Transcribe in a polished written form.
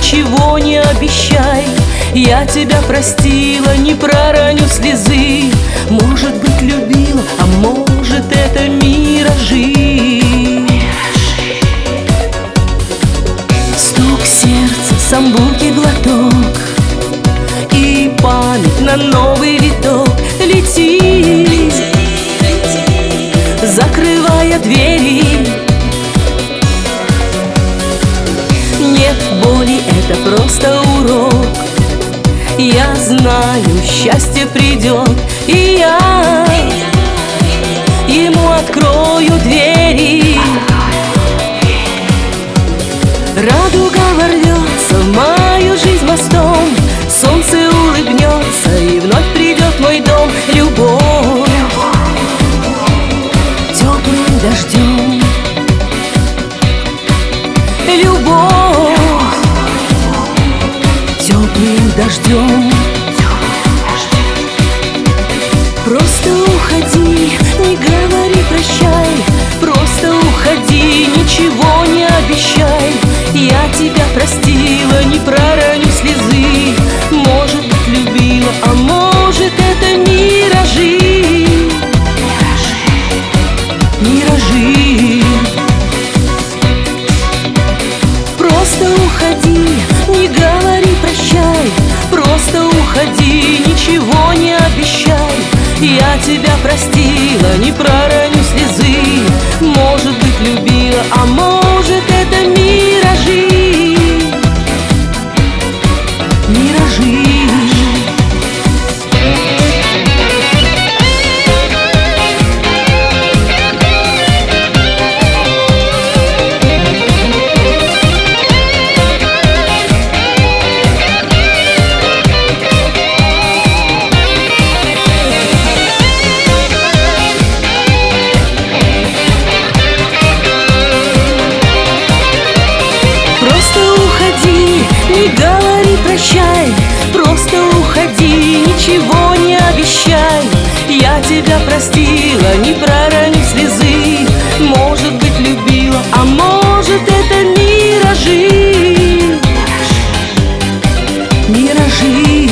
ничего не обещай. Я тебя простила, не пророню слезы. Может быть, любила, а может, это миражи. Стук сердца, самбуки глоток, и память на новый виток летит, закрывая двери. Нет боли, это просто урок. Я знаю, счастье придет, и я ему открою двери. Радуга ворвется в мою жизнь мостом, солнце улыбнется, и вновь придет мой дом. Любовь теплым дождем, любовь теплым дождем. Просто уходи, не говори прощай, просто уходи, ничего не обещай. Я тебя простила, не пророню слезы. Может быть, любила, а может, это миражи. Миражи. Просто уходи, не говори прощай, просто уходи, ничего не обещай. Я тебя простила, не пророню слезы. Может быть, любила, а может, это миражи. Миражи. Не говори прощай, просто уходи, ничего не обещай. Я тебя простила, не пророню слезы. Может быть, любила, а может, это миражи. Миражи.